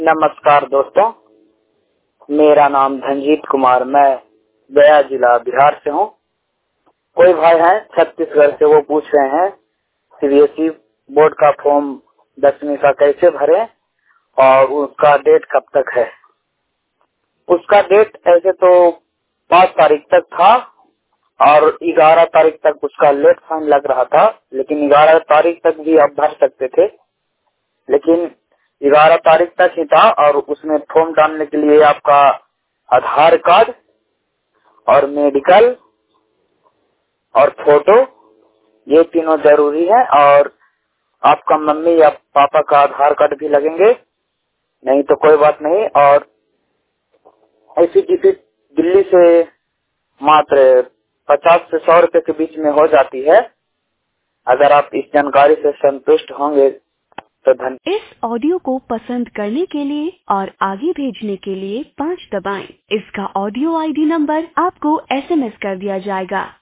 नमस्कार दोस्तों, मेरा नाम धनजीत कुमार, मैं गया जिला बिहार से हूँ। कोई भाई हैं छत्तीसगढ़ से, वो पूछ रहे हैं सीबीएसई बोर्ड का फॉर्म 10वीं का कैसे भरें और उसका डेट कब तक है। उसका डेट ऐसे तो 5 तारीख तक था और 11 तारीख तक उसका लेट फाइन लग रहा था, लेकिन 11 तारीख तक भी आप भर सकते थे, लेकिन 11 तारीख तक ही था। और उसमें फॉर्म डालने के लिए आपका आधार कार्ड और मेडिकल और फोटो, ये तीनों जरूरी है। और आपका मम्मी या पापा का आधार कार्ड भी लगेंगे, नहीं तो कोई बात नहीं। और ऐसी टिकट दिल्ली से मात्र 50 से 100 रुपए के बीच में हो जाती है। अगर आप इस जानकारी से संतुष्ट होंगे तो धन्यवाद। इस ऑडियो को पसंद करने के लिए और आगे भेजने के लिए 5 दबाएं। इसका ऑडियो आईडी नंबर आपको एसएमएस कर दिया जाएगा।